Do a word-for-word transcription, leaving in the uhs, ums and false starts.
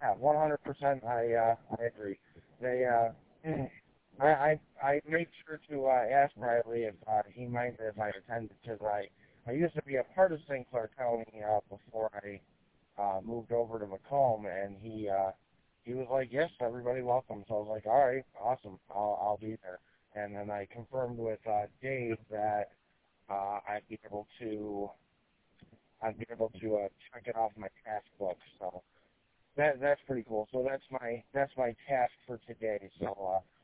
Yeah, one hundred percent. I uh, I agree. They uh, I I I made sure to uh, ask Riley if uh, he minded if I attended because I I used to be a part of Saint Clair County uh, before I uh, moved over to Macomb, and he uh, he was like, yes, everybody welcome. So I was like, all right, awesome, I'll I'll be there. And then I confirmed with uh, Dave that uh, I'd be able to I'd be able to uh, check it off my task book. So that that's pretty cool. So that's my that's my task for today. So uh,